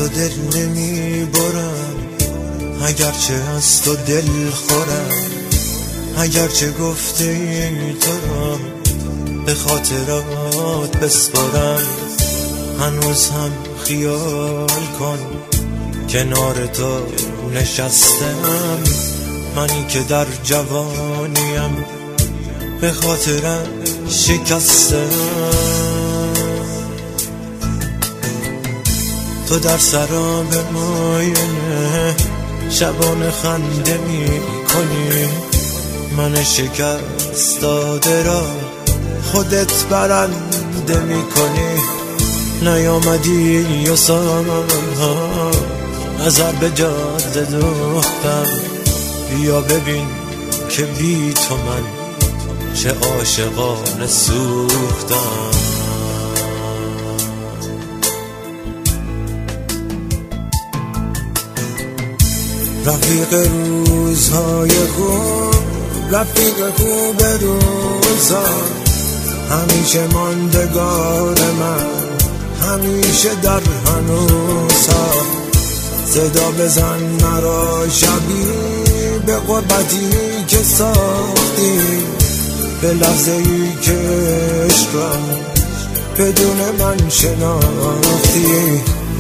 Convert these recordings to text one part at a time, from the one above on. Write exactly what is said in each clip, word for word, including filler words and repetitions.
تو دل نمی برم، اگرچه از تو دل خورم، اگرچه گفته ای تو را به خاطرات بسپارم، هنوز هم خیال کن کنار تو نشستم، منی که در جوانیم به خاطرم شکستم. تو در سراب ماینه شبانه خنده می کنی، من شکست داده را خودت برنده می کنی. نیامدی و سالها نظر به جاده دوختم، بیا ببین که بی تو من چه عاشقانه سوختم. رفیق روزهای خوب، رفیق خوب روزا، همیشه ماندگار من، همیشه در هنوزها. صدا بزن مرا شبی به غربتی که ساختی، به لحظه ای که عشق را بدون من شناختی.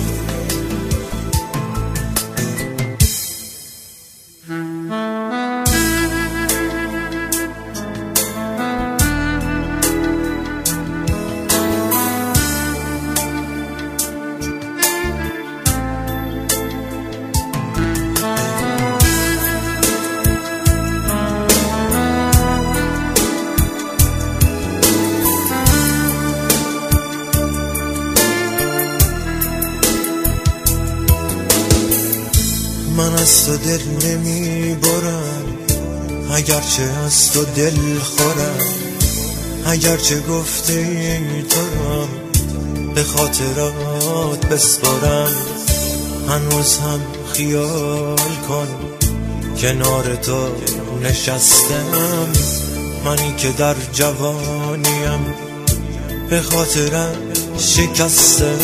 من از تو دل نمی برم، اگرچه از تو دل خورم، اگرچه گفته ای تو را به خاطرات بسپارم، هنوز هم خیال کن کنار تو نشستم، منی که در جوانیم به خاطرم شکستم.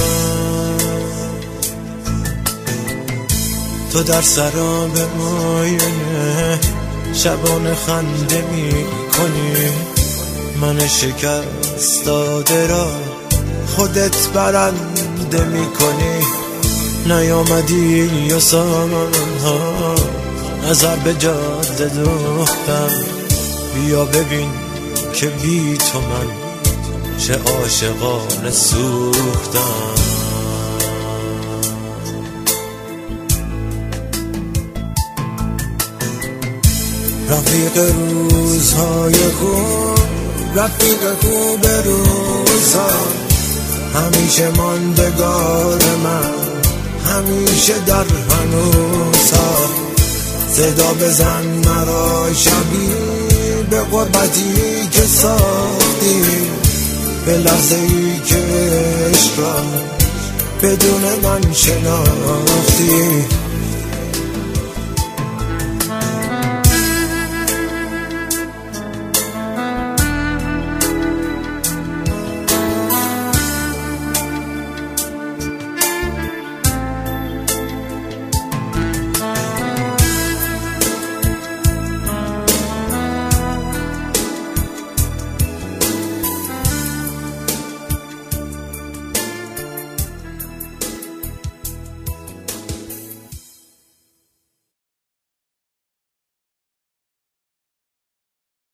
تو در سراب ماینه شبانه خنده می کنی، من شکست داده را خودت برنده می کنی. نیامدی و سالها نظر به جاده دوختم، بیا ببین که بی تو من چه عاشقانه سوختم. رفیق روزهای خوب، رفیق خوب روزا، همیشه ماندگار من، همیشه در هنوزها. صدا بزن مرا شبی به غربتی که ساختی، به لحظه ای که عشق را بدون من شناختی.